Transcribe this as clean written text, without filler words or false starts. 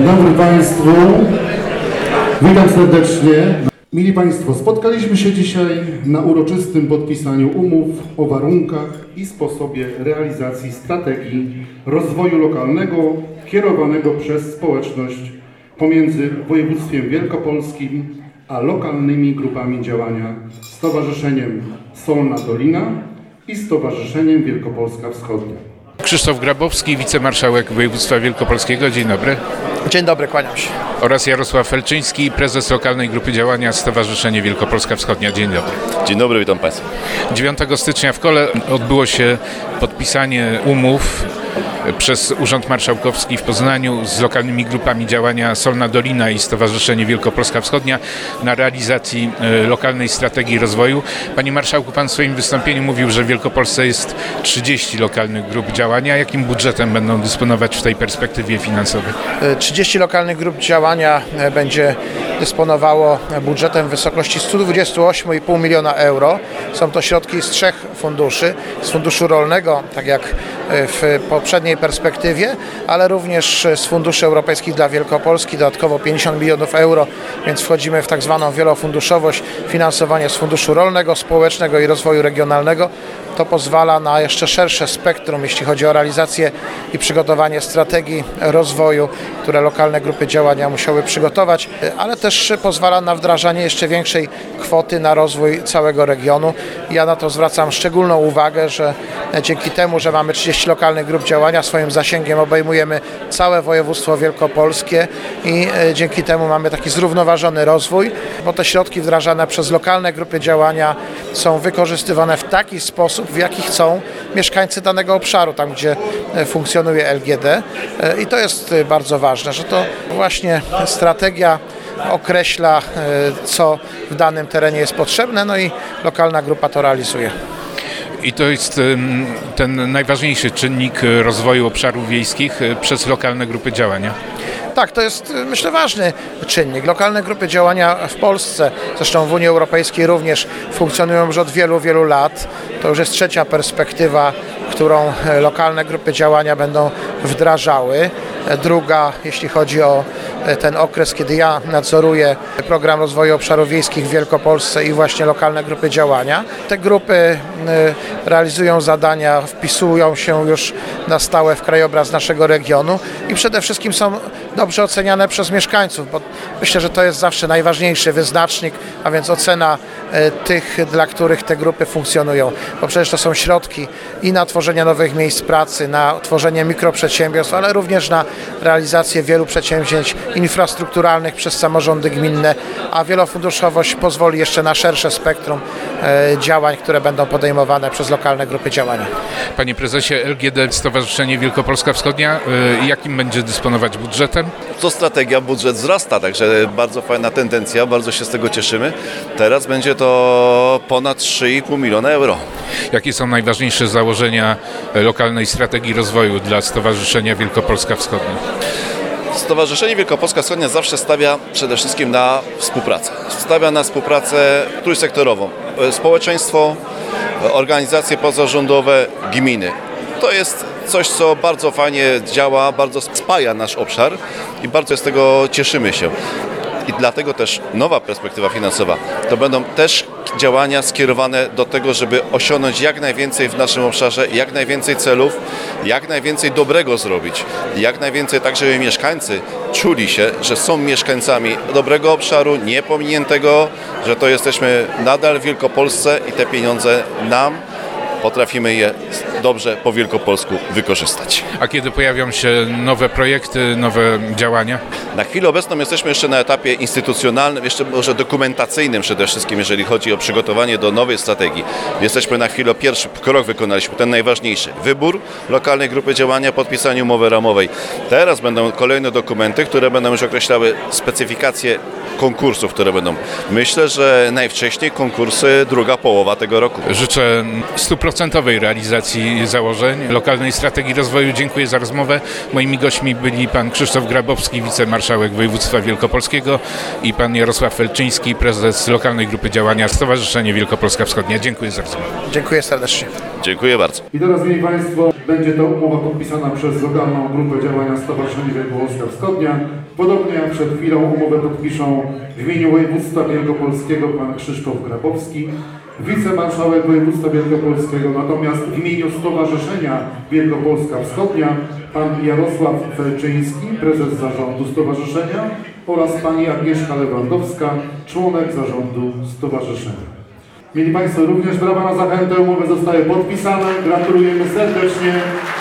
dobry Państwu, witam serdecznie. Mili Państwo, spotkaliśmy się dzisiaj na uroczystym podpisaniu umów o warunkach i sposobie realizacji strategii rozwoju lokalnego kierowanego przez społeczność pomiędzy województwem wielkopolskim a lokalnymi grupami działania Stowarzyszeniem Solna Dolina i Stowarzyszeniem Wielkopolska Wschodnia. Krzysztof Grabowski, wicemarszałek województwa wielkopolskiego. Dzień dobry. Dzień dobry, kłaniam się. Oraz Jarosław Felczyński, prezes lokalnej grupy działania Stowarzyszenie Wielkopolska Wschodnia. Dzień dobry. Dzień dobry, witam Państwa. 9 stycznia w Kole odbyło się podpisanie umów przez Urząd Marszałkowski w Poznaniu z lokalnymi grupami działania Solna Dolina i Stowarzyszenie Wielkopolska Wschodnia na realizacji lokalnej strategii rozwoju. Panie Marszałku, Pan w swoim wystąpieniu mówił, że w Wielkopolsce jest 30 lokalnych grup działania. Jakim budżetem będą dysponować w tej perspektywie finansowej? 30 lokalnych grup działania będzie dysponowało budżetem w wysokości 128,5 miliona euro. Są to środki z 3 funduszy. Z funduszu rolnego, tak jak w poprzedniej perspektywie, ale również z funduszy europejskich dla Wielkopolski, dodatkowo 50 milionów euro, więc wchodzimy w tak zwaną wielofunduszowość, finansowanie z funduszu rolnego, społecznego i rozwoju regionalnego. To pozwala na jeszcze szersze spektrum, jeśli chodzi o realizację i przygotowanie strategii rozwoju, które lokalne grupy działania musiały przygotować, ale też pozwala na wdrażanie jeszcze większej kwoty na rozwój całego regionu. Ja na to zwracam szczególną uwagę, że dzięki temu, że mamy 30 lokalnych grup działania, swoim zasięgiem obejmujemy całe województwo wielkopolskie i dzięki temu mamy taki zrównoważony rozwój, bo te środki wdrażane przez lokalne grupy działania są wykorzystywane w taki sposób, w jaki chcą mieszkańcy danego obszaru, tam gdzie funkcjonuje LGD. I to jest bardzo ważne, że to właśnie strategia określa, co w danym terenie jest potrzebne, no i lokalna grupa to realizuje. I to jest ten najważniejszy czynnik rozwoju obszarów wiejskich przez lokalne grupy działania. Tak, to jest, myślę, ważny czynnik. Lokalne grupy działania w Polsce, zresztą w Unii Europejskiej również funkcjonują już od wielu, wielu lat. To już jest 3. perspektywa, którą lokalne grupy działania będą wdrażały. Druga, jeśli chodzi o ten okres, kiedy ja nadzoruję program rozwoju obszarów wiejskich w Wielkopolsce i właśnie lokalne grupy działania. Te grupy realizują zadania, wpisują się już na stałe w krajobraz naszego regionu i przede wszystkim są dobrze oceniane przez mieszkańców, bo myślę, że to jest zawsze najważniejszy wyznacznik, a więc ocena tych, dla których te grupy funkcjonują, bo przecież to są środki i na tworzenie nowych miejsc pracy, na tworzenie mikroprzedsiębiorstw, ale również na realizację wielu przedsięwzięć infrastrukturalnych przez samorządy gminne, a wielofunduszowość pozwoli jeszcze na szersze spektrum działań, które będą podejmowane przez lokalne grupy działania. Panie prezesie, LGD Stowarzyszenie Wielkopolska Wschodnia, jakim będzie dysponować budżetem? To strategia, budżet wzrasta, także bardzo fajna tendencja, bardzo się z tego cieszymy. Teraz będzie to ponad 3,5 miliona euro. Jakie są najważniejsze założenia lokalnej strategii rozwoju dla Stowarzyszenia Wielkopolska Wschodnia? Stowarzyszenie Wielkopolska Wschodnia zawsze stawia przede wszystkim na współpracę. Stawia na współpracę trójsektorową. Społeczeństwo, organizacje pozarządowe, gminy. To jest coś, co bardzo fajnie działa, bardzo spaja nasz obszar i bardzo z tego cieszymy się. I dlatego też nowa perspektywa finansowa to będą też działania skierowane do tego, żeby osiągnąć jak najwięcej w naszym obszarze, jak najwięcej celów, jak najwięcej dobrego zrobić. Jak najwięcej tak, żeby mieszkańcy czuli się, że są mieszkańcami dobrego obszaru, niepominiętego, że to jesteśmy nadal w Wielkopolsce i te pieniądze nam potrafimy je dobrze po wielkopolsku wykorzystać. A kiedy pojawią się nowe projekty, nowe działania? Na chwilę obecną jesteśmy jeszcze na etapie instytucjonalnym, jeszcze może dokumentacyjnym przede wszystkim, jeżeli chodzi o przygotowanie do nowej strategii. Jesteśmy na chwilę, pierwszy krok wykonaliśmy, ten najważniejszy. Wybór lokalnej grupy działania, podpisanie umowy ramowej. Teraz będą kolejne dokumenty, które będą już określały specyfikacje konkursów, które będą. Myślę, że najwcześniej konkursy druga połowa tego roku. Życzę 100% 100% realizacji założeń lokalnej strategii rozwoju. Dziękuję za rozmowę. Moimi gośćmi byli pan Krzysztof Grabowski, wicemarszałek województwa wielkopolskiego i pan Jarosław Felczyński, prezes lokalnej grupy działania Stowarzyszenie Wielkopolska Wschodnia. Dziękuję za rozmowę. Dziękuję serdecznie. Dziękuję bardzo. I teraz, mieli Państwo, będzie to umowa podpisana przez lokalną grupę działania Stowarzyszenie Wielkopolska Wschodnia. Podobnie jak przed chwilą umowę podpiszą w imieniu województwa wielkopolskiego pan Krzysztof Grabowski, wicemarszałek województwa wielkopolskiego, natomiast w imieniu Stowarzyszenia Wielkopolska Wschodnia pan Jarosław Felczyński, prezes zarządu stowarzyszenia, oraz pani Agnieszka Lewandowska, członek zarządu stowarzyszenia. Mieli Państwo, również brawa na zachętę, umowy zostały podpisane. Gratulujemy serdecznie.